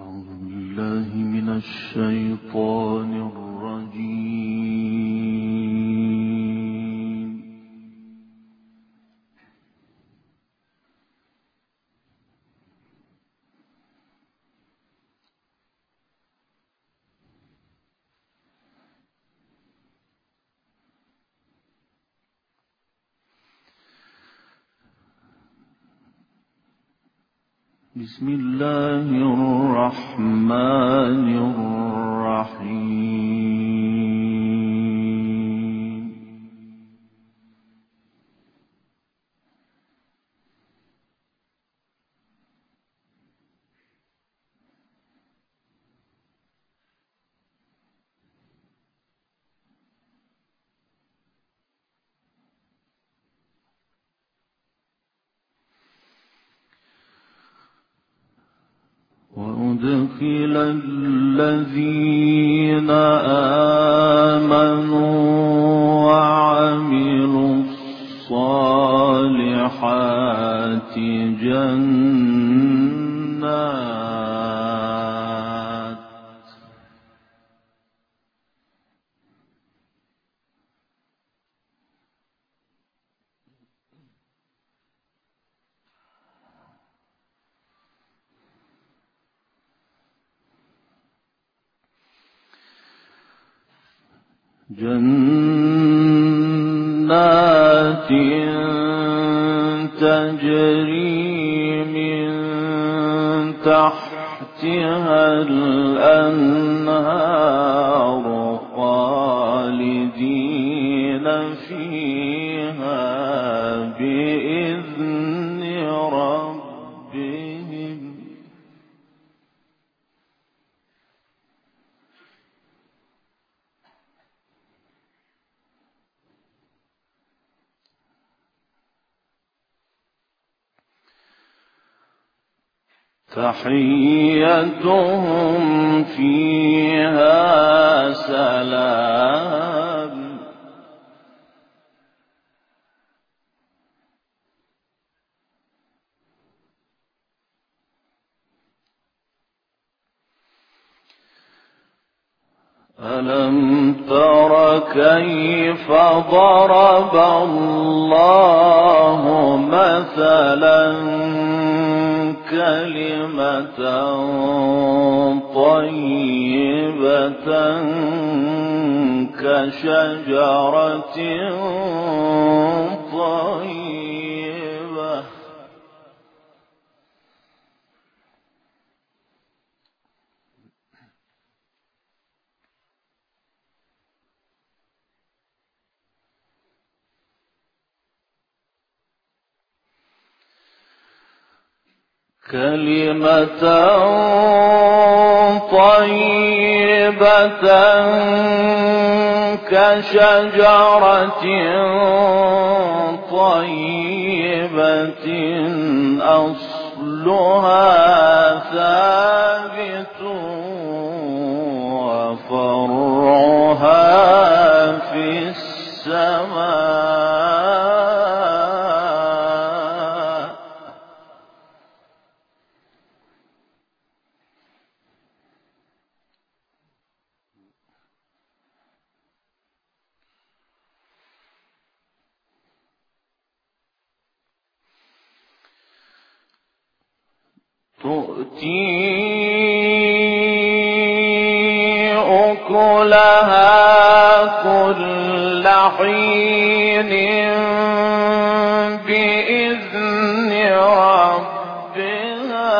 أعوذ بالله من الشيطان الرجيم. بسم الله الرحمن الرحيم. وأدخل الذين آمنوا وعملوا الصالحات جنات تجري من تحتها الأنهار خالدين فيها بإذن ربهم. تحيتهم فيها سلام. ألم تر كيف ضرب الله مثلا كلمة طيبة كشجرة طيبة كلمة طيبة كشجرة طيبة أصلها ثابت وفرعها في السماء. تؤتي أكلها كل حين بإذن ربها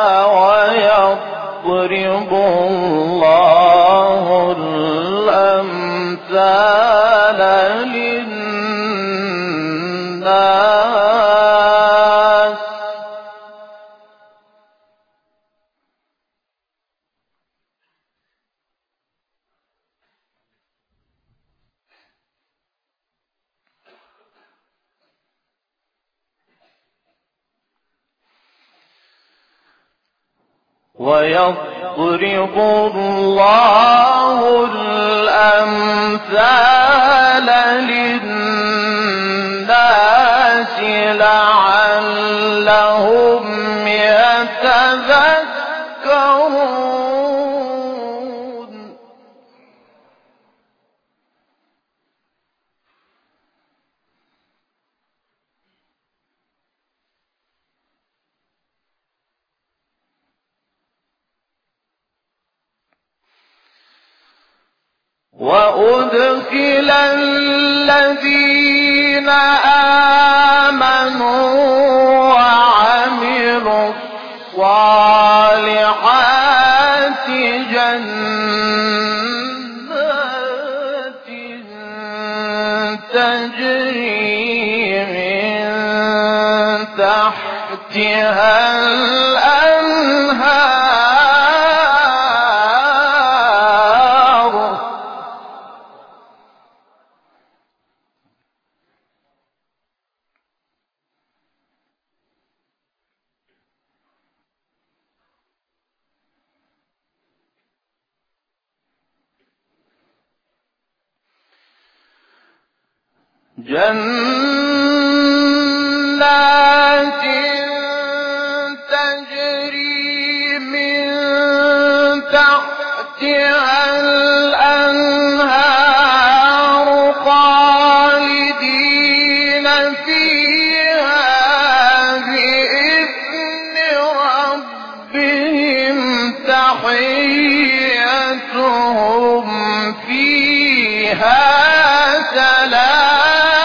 ويضرب الله الأمثال للناس. ويضرب الله الأمثال للناس لعلهم يتذكرون. وأدخل الذين آمنوا وعملوا الصالحات جنات تجري من تحتها الأنهار جنات تجري من تحتها الأنهار خالدين فيها بإذن ربهم تحيتهم فيها سلام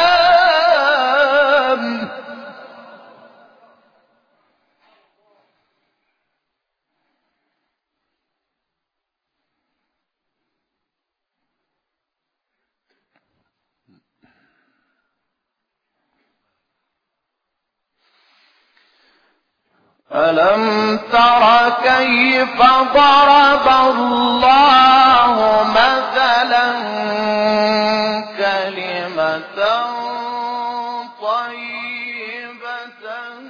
ألم تر كيف ضرب الله مثلا كلمة طيبة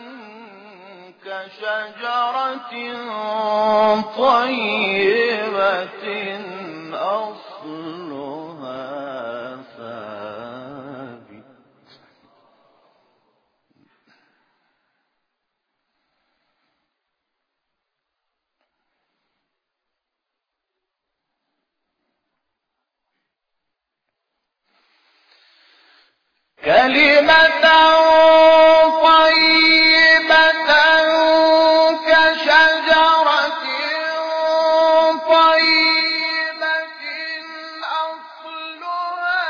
كشجرة طيبة أصلها ثابت كلمة طيبة كشجرة طيبة أصلها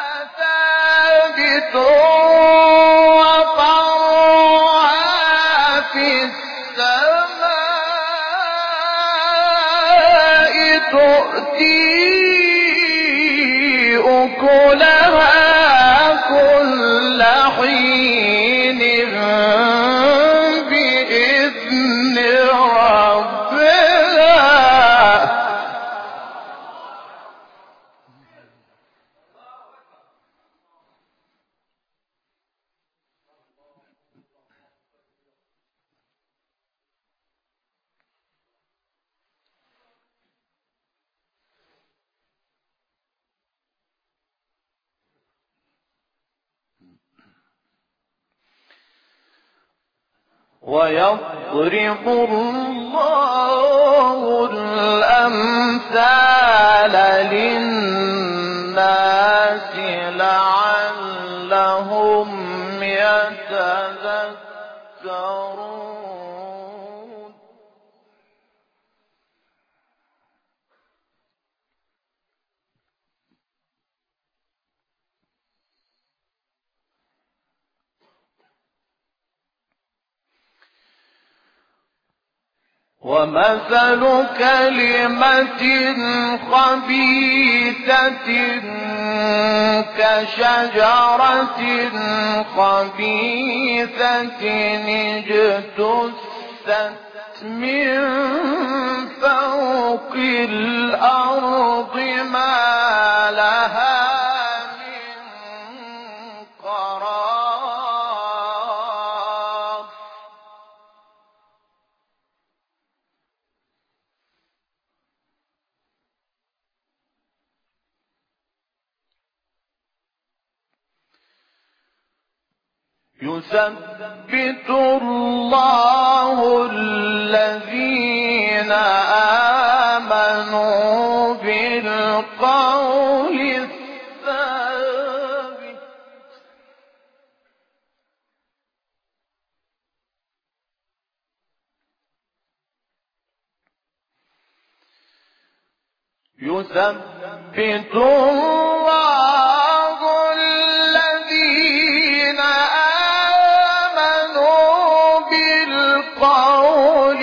ثابت وفرعها في السماء تؤتي أكلها كل حين بإذن ربها ويضرب الله الأمثال للناس لعلهم يتذكرون ومثل كلمة خبيثة كشجرة خبيثة اجتثت من فوق الأرض ما لها من قرار يثبت الله الذين آمنوا بالقول الثابت يثبت الله الذين آمنوا بالقول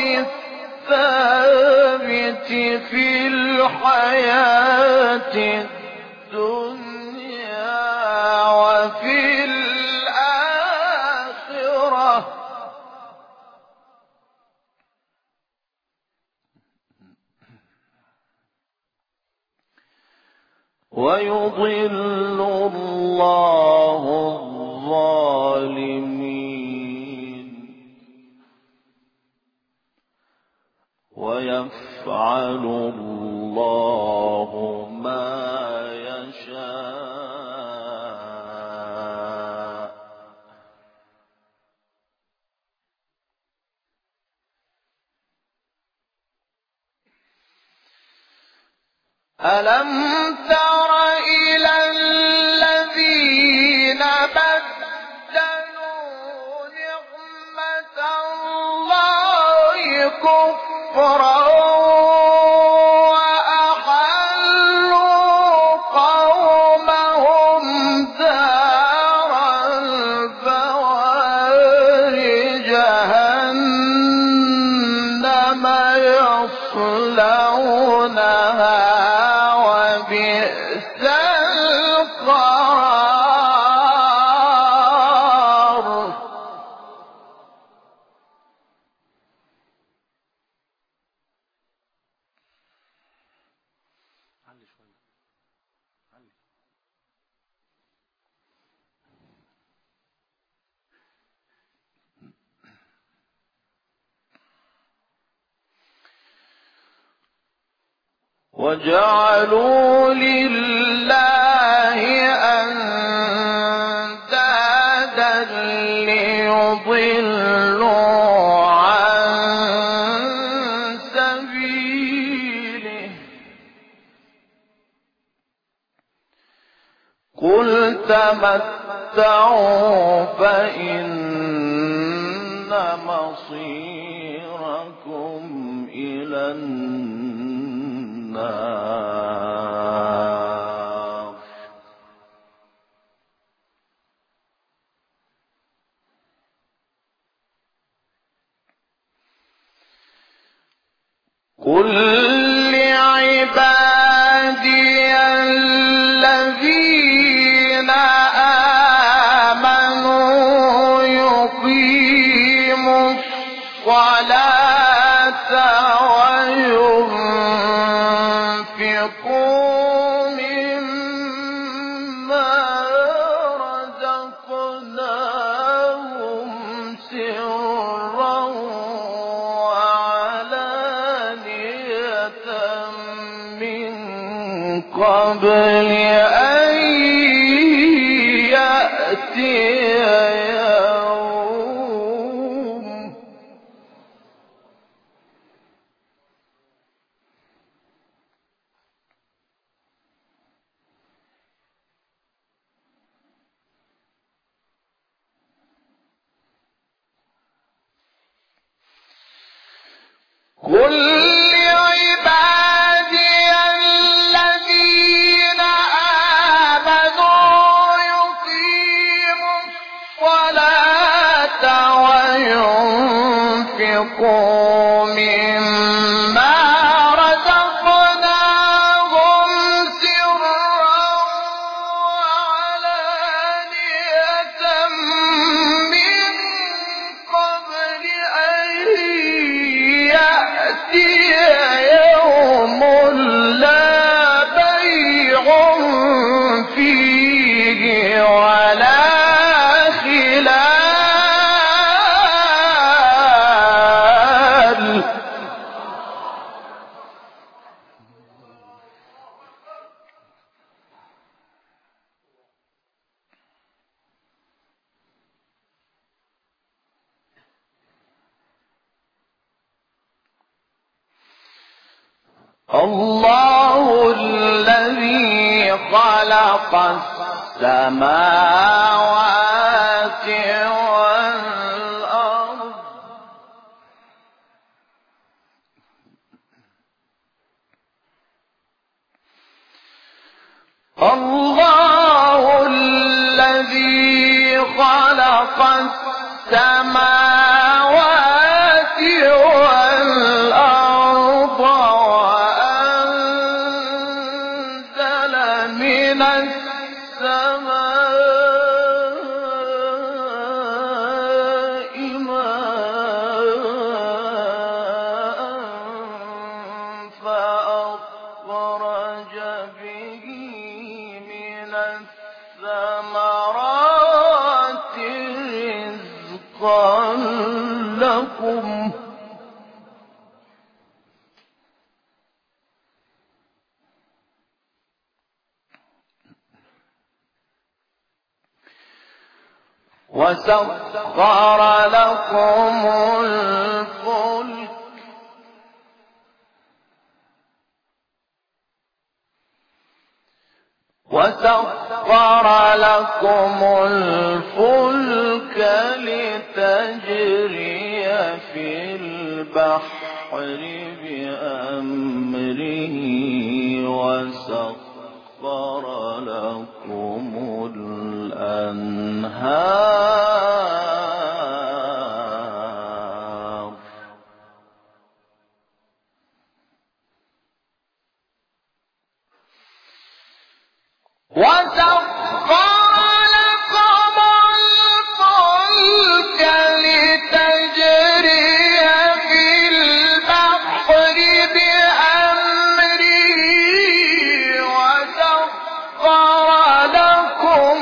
الثابت في الحياة الدنيا وفي الآخرة ويضل الله الظالمين ويفعل الله ما يشاء. ألم تر إلى الذين بدلوا نعمة الله كفرا وأحلوا قومهم دار البوار جهنم يصلونها وبئس القرار. وجعلوا لله أندادا ليضلوا عن سبيله قل تمتعوا فإن مصيركم إلى النار. قل لعبادي الذين آمنوا يقيموا الصلاة وينفقوا مما رزقناهم سرا وعلانية من قبل أن يأتي يوم قل لعبادي الذين آمنوا يقيموا الصلاة وينفقوا مما رزقناهم سرا وعلانية من قبل أن يأتي يوم لا بيع فيه ولا خلال. الله الذي خلق السماوات والأرض الله الذي خلق السماوات والأرض وأنزل من السماء ماء فأخرج به من الثمرات رزقا لكم وسخر لكم الفلك لتجري في البحر بأمره وسخر لكم الأنهار وسخر لكم الفلك لتجري في البحر بأمره وسخر لكم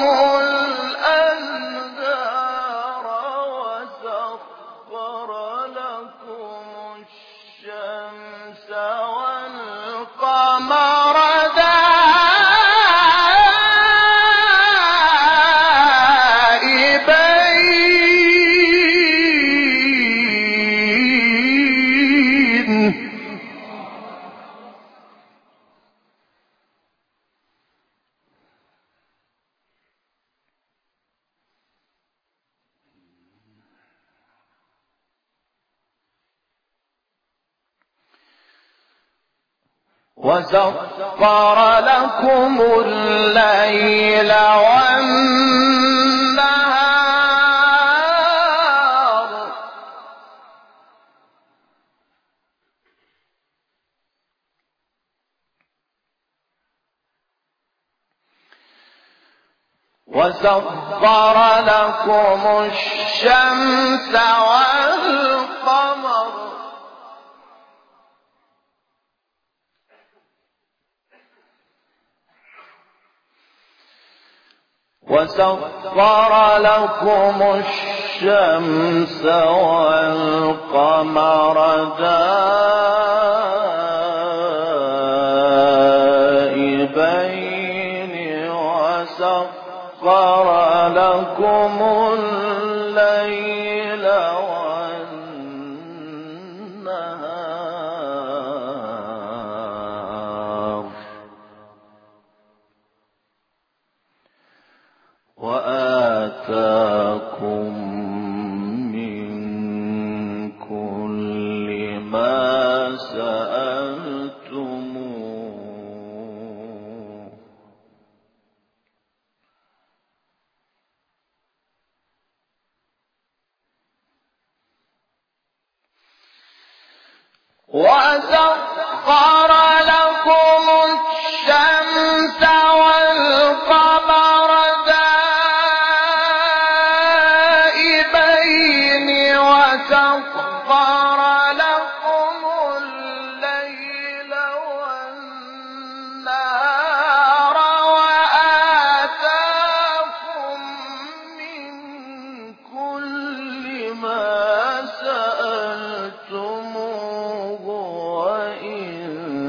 الأنهار وسخر لكم الشمس والقمر وسخر لكم الليل والنهار وسخر لكم الشمس والقمر وسخر لكم الشمس والقمر دائبين وسخر لكم الليل والنهار وآتاكم من كل ما سألتموه وسخر لكم الشمس والقمر دائبين وسخر لكم الليل والنهار وآتاكم من كل ما سألتموه وإن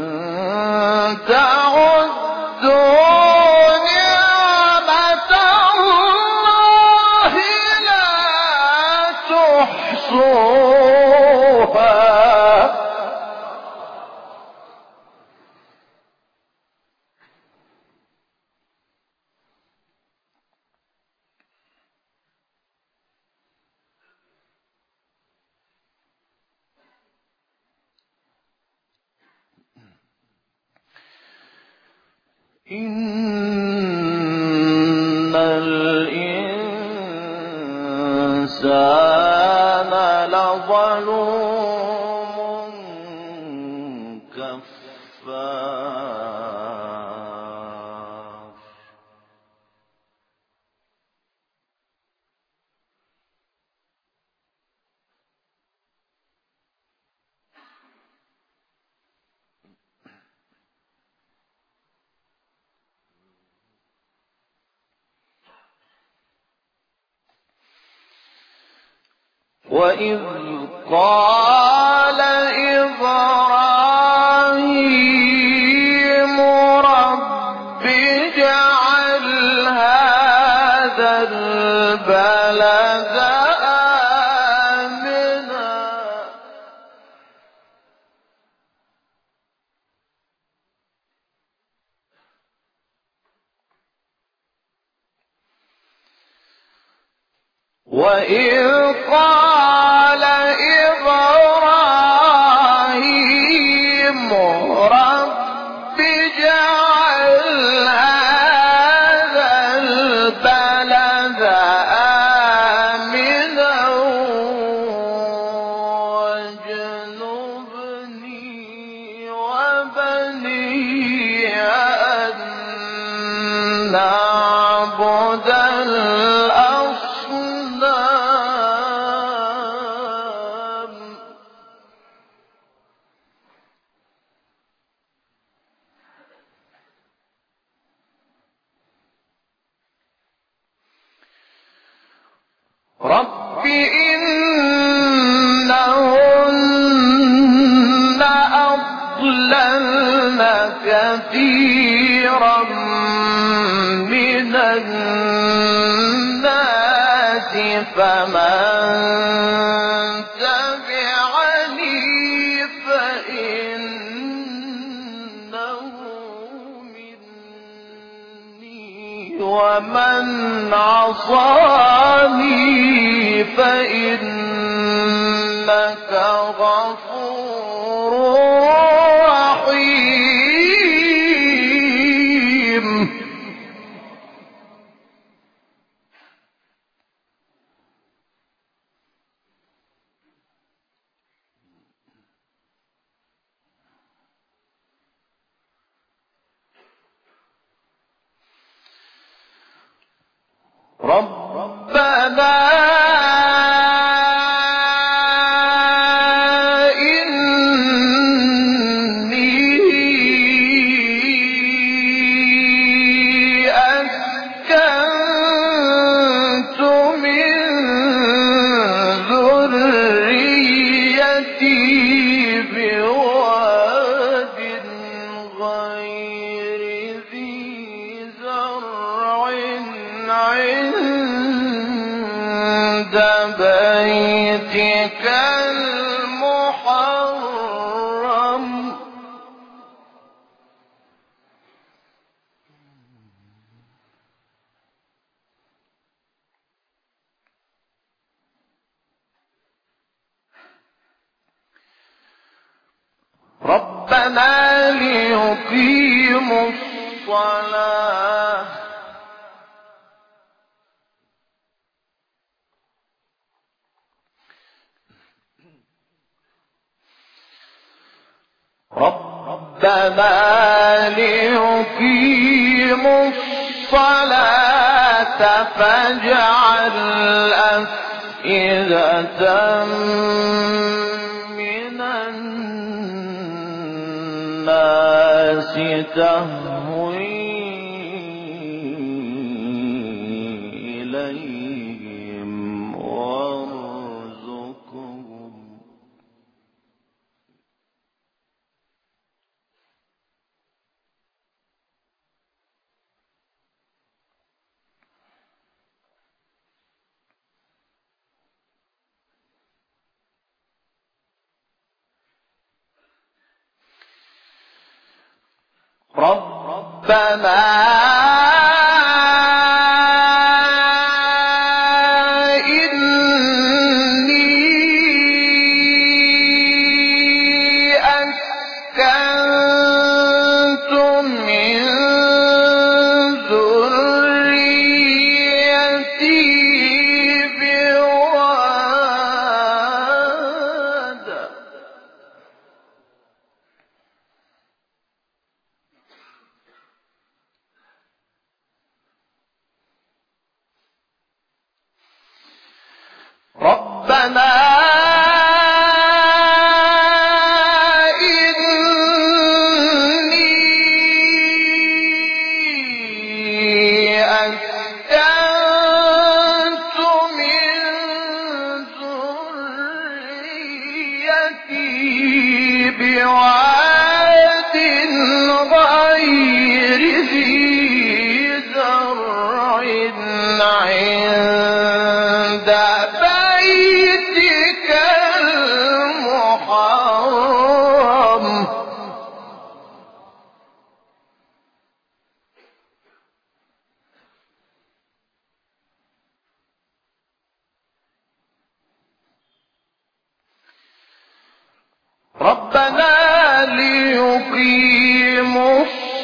تعدوا نعمة الله لا تحصوها إن ظلوم كفار. وإذ قال إبراهيم رب اجعل هذا البلد آمنا وإذ قال إبراهيم رب اجعل هذا البلد آمنا واجنبني وبني أن نعبد رب إنهن أضللن كثيرا من الناس فمن تبعني فإنه مني ومن عصاني فإنك غفور رحيم. ربنا إني أسكنت من ذريتي بواد غير ذي زرع عند بيتك المحرم ربنا ليقيموا الصلاة فاجعل أفئدة من الناس تهوي إليهم وارزقهم ربنا إني أسكنت من ذريتي بواد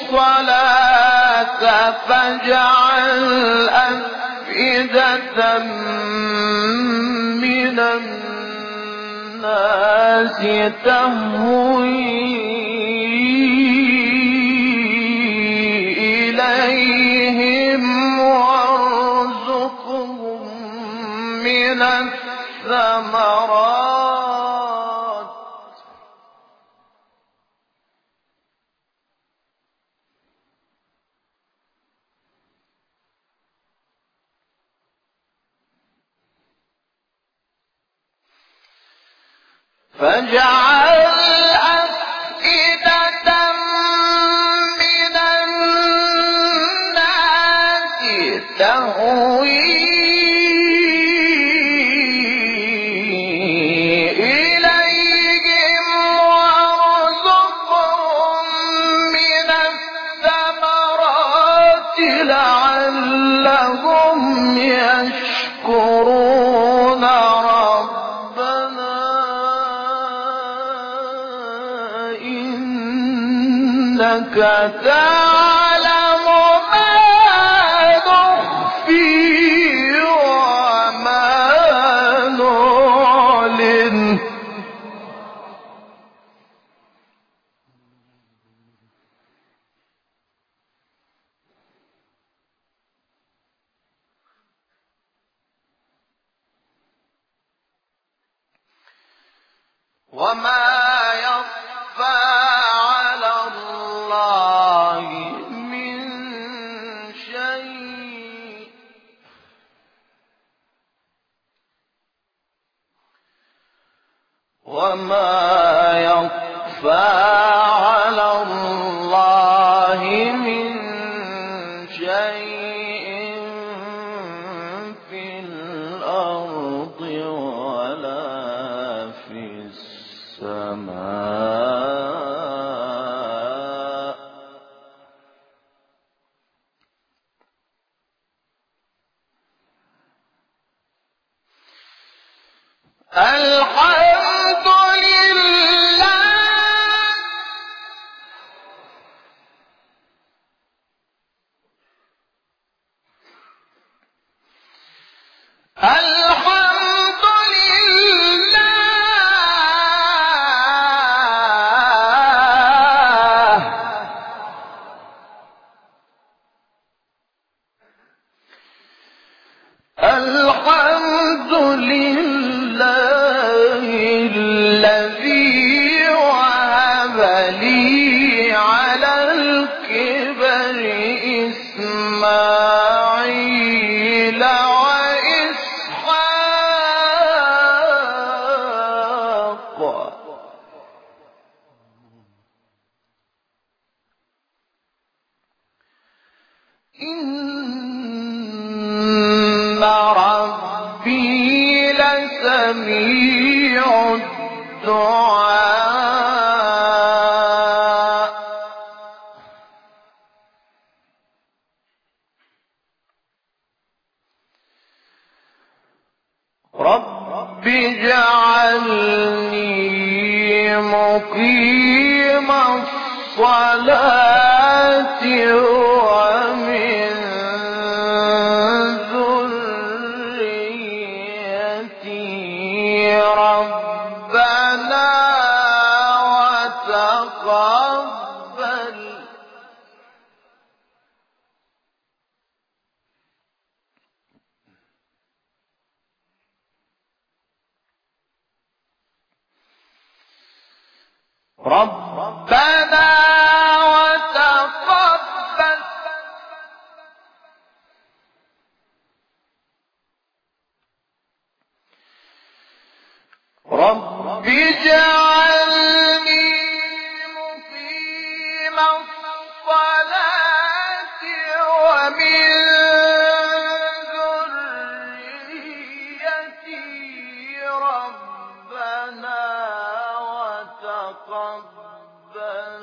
الصلاة فاجعل أفئدة من الناس تهوي إليهم وارزقهم من الثمرات فاجعل أفئدة من الناس تهوي إليهم وارزقهم من الثمرات لعلهم يشكرون إنك تعلم ما نخفي وما نعلن وما يخفى على الله من شيء وما يخفى على الله من شيء في الأرض ولا في السماء الحمد لله الحمد لله الحمد لله الذي وهب لي على الكبر إسماعيل وإسحاق إن ربي لسميع الدعاء رب اجعلني مقيم الصلاة ومن ذريتي ربنا وتقبل ربنا وتقبل رب اجعلني مقيم الصلاة ومن ذريتي ربنا وتقبل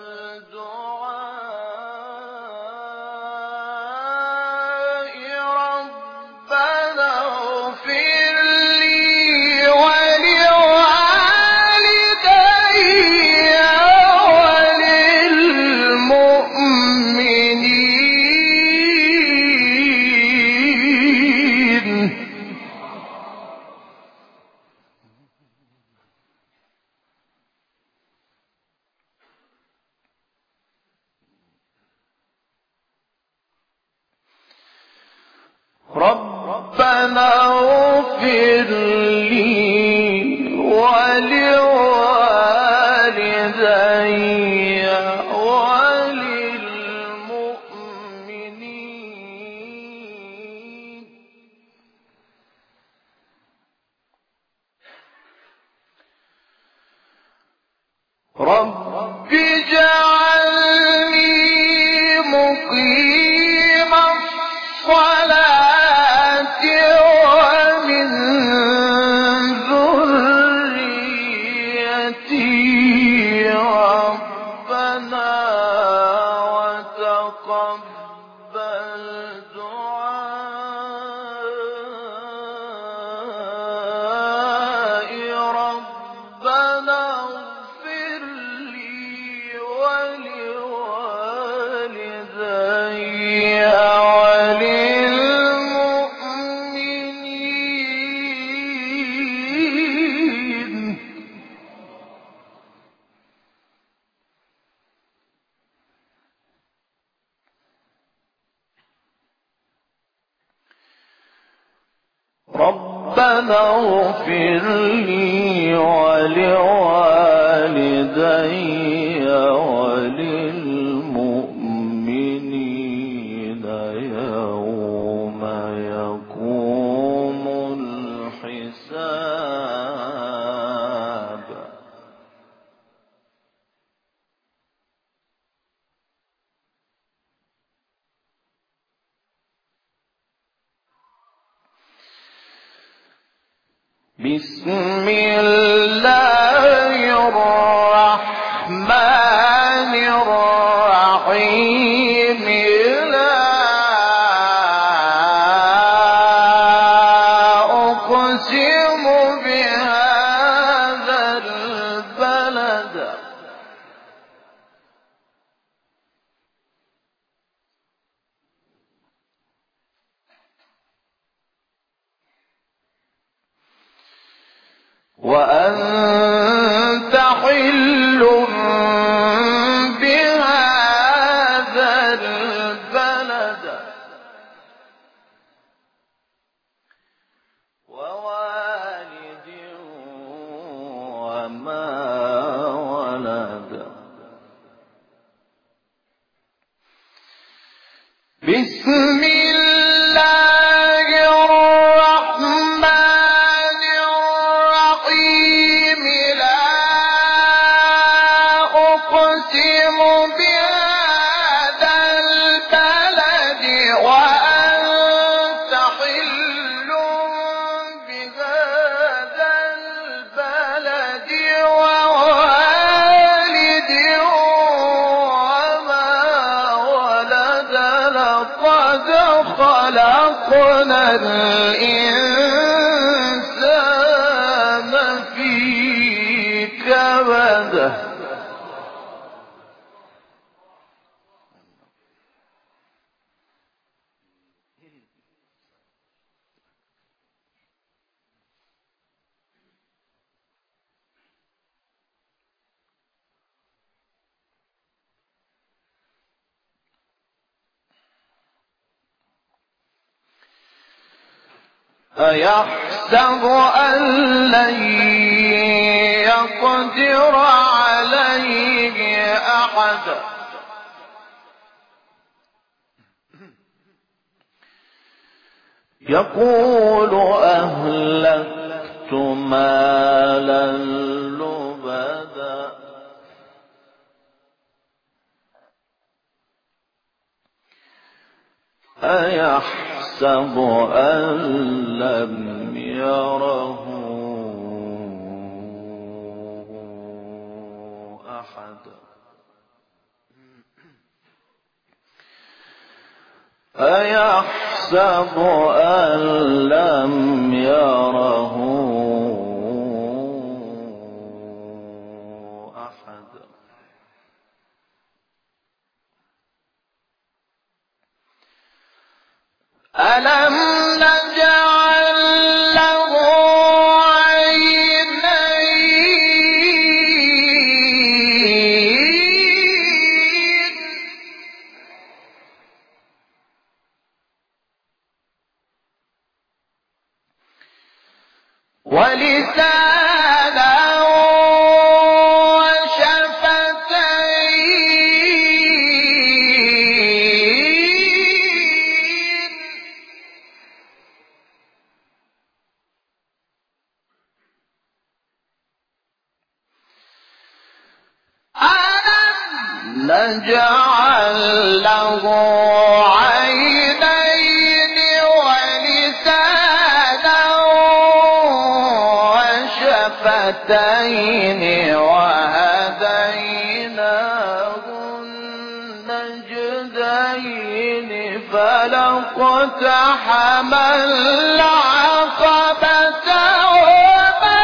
دعائي ربنا اغفر لي ولوالدي وللمؤمنين ربنا اغفر لي ولوالدي وللمؤمنين رب اجعلني مقيم الصلاة ومن ذريتي ربنا وتقبل دعائي ربنا اغفر لي ولوالدي وللمؤمنين ربنا اغفر لي ولوالدي وللمؤمنين يوم يقوم الحساب بسم الله الرحمن الرحيم لا أقسم بهذا البلد وأنت حل بهذا البلد ووالد وما ولد بسم الله الرحمن الرحيم لا أقسم بهذا البلد وأنت حل بهذا البلد ووالد وما ولد لقد خلقنا الإنسان في كبد أيحسب أن لن يقدر عليه أحد يقول أهلكت مالا لبدا أيحسب أن لم يره أحد أيحسب أن لم يره أحد ألم نجعل له عينين نجعل له عينين ولسانا وشفتين وهديناه النجدين فلاقتحم العقبة وما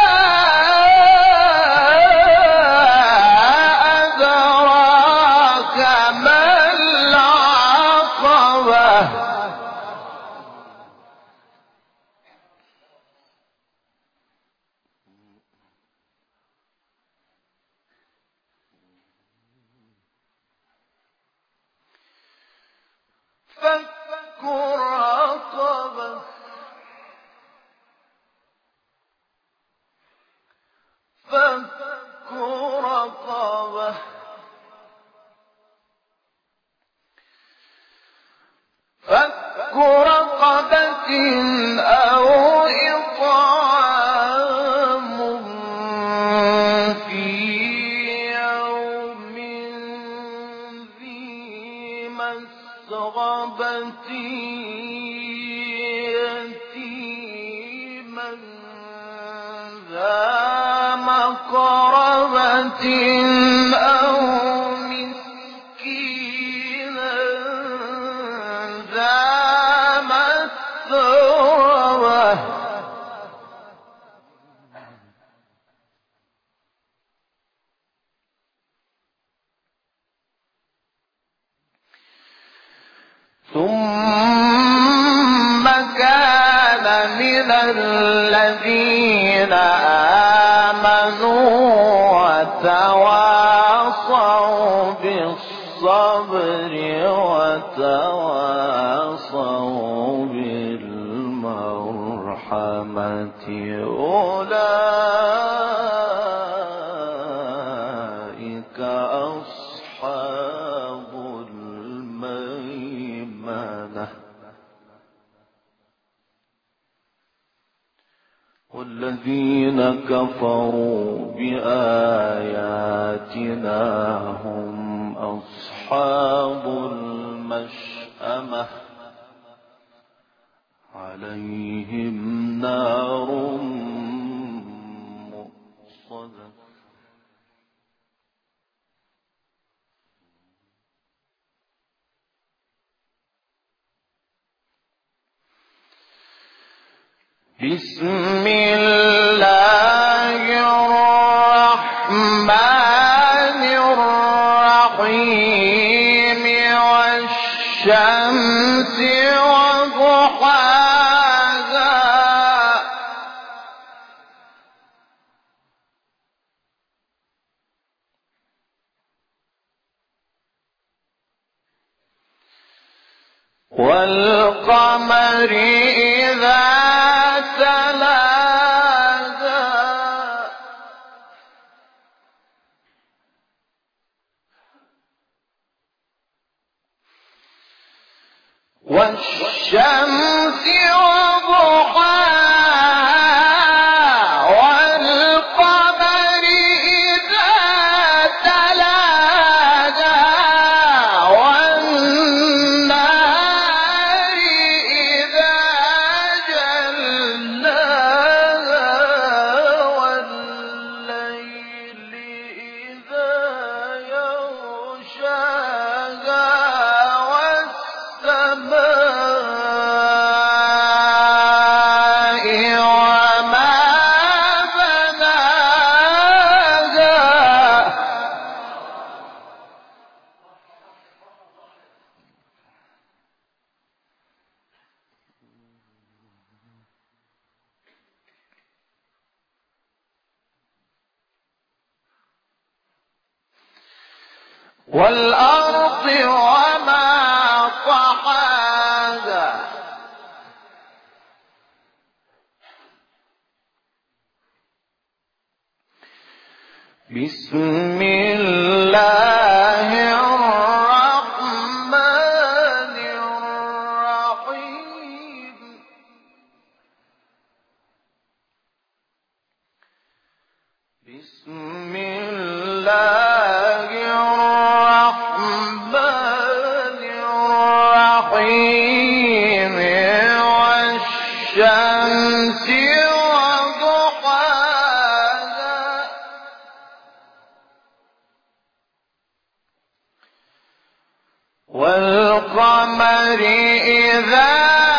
أدراك ما العقبة فك رقبة فك رقبة فك رقبة أو إطعام في يوم ذي مسغبة يتيما ذا مقربة أو مسكينا ذا مسغبة ثم كان من الذين آمنوا وتواصوا بالصبر وتواصوا بالمرحمة أولئك أصحاب الميمنة والذين كفروا بآياتنا هم أصحاب المشأمة عليهم نار مؤصدة بسم الله الرحمن الرحيم والشمس وضحاها والقمر إذا تلاها والشمس وضحاها والقمر إذا تلاها والنهار إذا جلاها والليل إذا يغشاها والسماء وما بناها والأرض وما طحاها بسم الله الرحمن الرحيم بسم الله الرحمن والقمر إذا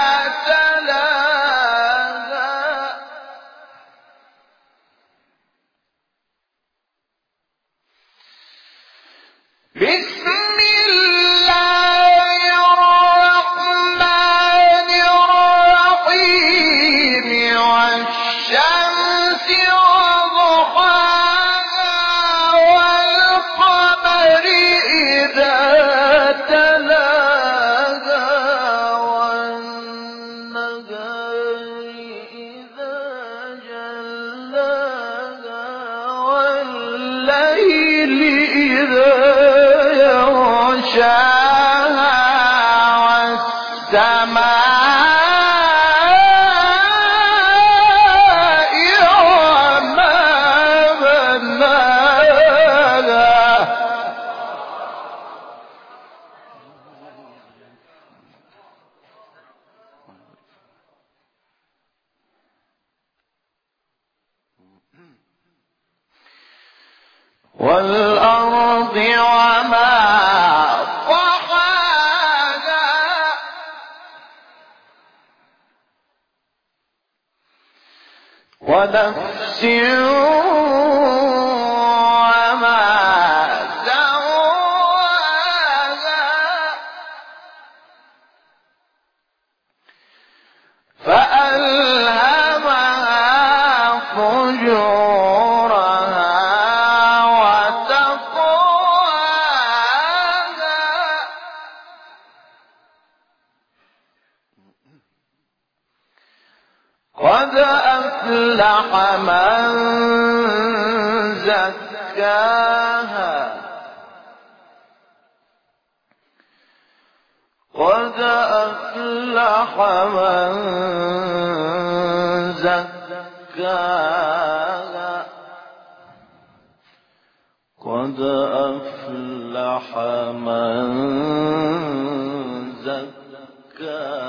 تلاها بسم الله الرحمن الرحيم والشمس وضحاها والقمر إذا تلاها والنهار إذا جلاها والليل إذا يغشاها والسماء وما بناها والأرض وما طحاها ونفس وما سواها فألهمها فجورها وتقواها قد أفلح من زكاها قد أفلح من زكاها قد أفلح من زكاها